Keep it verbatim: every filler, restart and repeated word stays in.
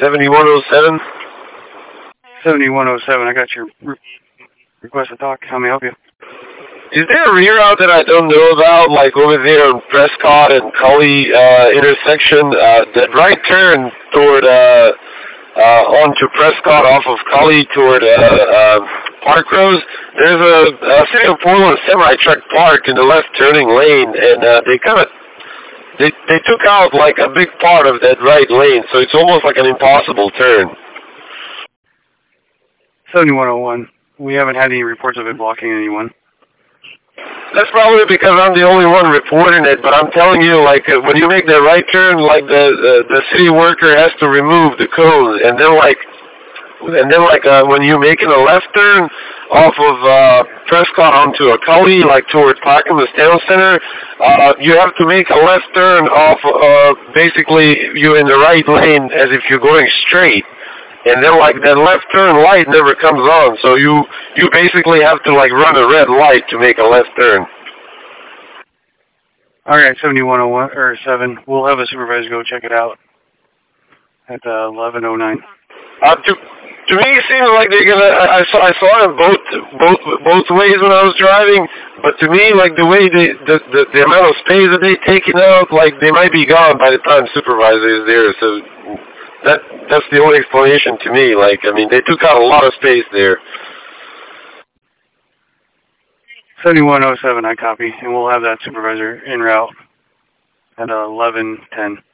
seventy-one oh seven. seventy-one oh seven, I got your re request to talk. How may I help you? Is there a reroute that I don't know about, like over there on Prescott and Cully uh, intersection? Uh, that right turn toward, uh, uh, onto Prescott off of Cully toward uh, uh, Park Rose, there's a, a City of Portland semi-truck parked in the left turning lane, and uh, they kind of, they, they took out like a big part of that right lane, so it's almost like an impossible turn. seventy-one oh one, we haven't had any reports of it blocking anyone. That's probably because I'm the only one reporting it, but I'm telling you, like, uh, when you make that right turn, like, the, the the city worker has to remove the cone, and then, like, and then, like, uh, when you're making a left turn off of uh, Prescott onto a Cully, like, toward Clackamas Town Center, uh, you have to make a left turn off, uh, basically, you're in the right lane as if you're going straight. And then, like, that left turn light never comes on, so you you basically have to, like, run a red light to make a left turn. All right, seventy-one oh one, or seven, we'll have a supervisor go check it out at uh, eleven oh nine. Uh, to, to me, it seems like they're gonna, I, I saw I saw them both, both, both ways when I was driving, but to me, like, the way they, the, the, the amount of space that they're taking out, like, they might be gone by the time supervisor is there, so... That that's the only explanation to me. Like, I mean, they took out a lot of space there. seventy-one oh seven, I copy, and we'll have that supervisor en route at eleven ten.